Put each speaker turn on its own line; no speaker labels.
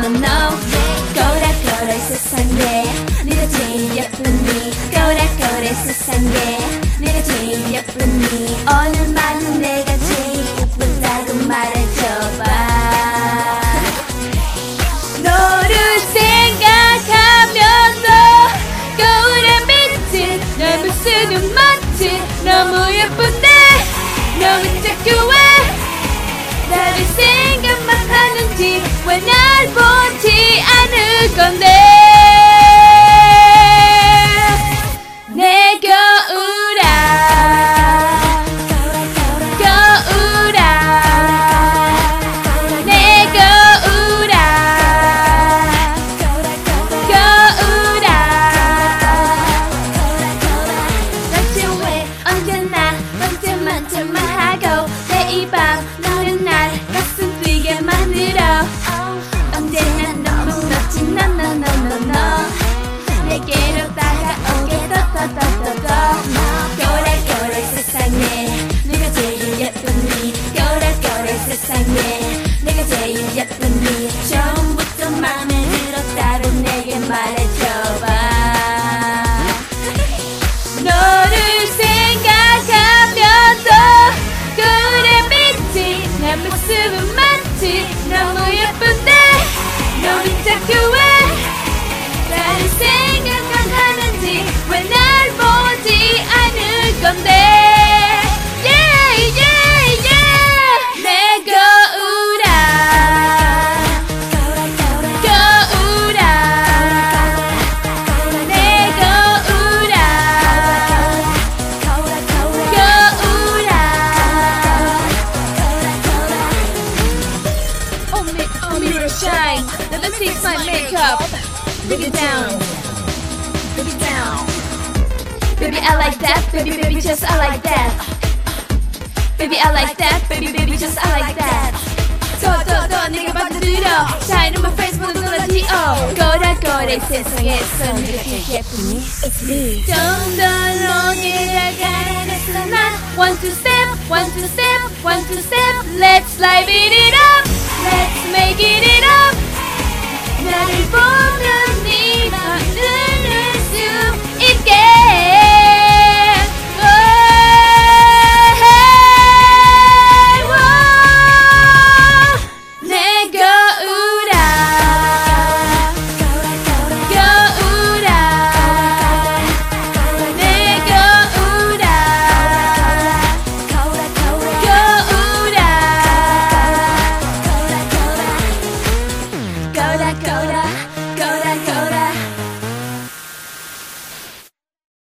no 거울아 세상에 네가 제일 예쁘니 거울아 세상에 네가 제일 예쁘니 오늘만은 내가 제일 예쁘다고 말해줘봐 너를 생각하면 너 거울에 비친 내 모습은 마치 너무 예쁜데 너 왜 자꾸 왜 나를 생각만 하는지 왜 날 보지 않을 건데 내 거울아 내 거울아 대체 왜 언제나 만점만 하고 매일 밤 너는 날 가슴 뛰게 만들어 언제나 너무 멋진 no 내게로 다가오게 더 거울아 세상에 내가 제일 예쁘니 거울아 세상에 내가 제일 예쁘니 처음부터 맘에 들었다고 내게 말해줘봐 너를 생각하면 또 거울에 비친 내 모습은 마치 너무 예쁜데 너 왜 자꾸 왜 나를 생각만 하는지 왜 날 보지 않을 건데 yeah, yeah, yeah. 내 거울아 거울아 내 거울아 Oh mirror shine now let's fix my makeup Bring it down Baby I like that baby just I like that Baby I like that baby just I like that 더 내가 받아들여 Shine on my face 모두 놀라지어 거울아 세상에서 네가 제일 예쁘니 It's me 좀 더 롱이 다가가서 난 One two step Let's live it up Let's make it up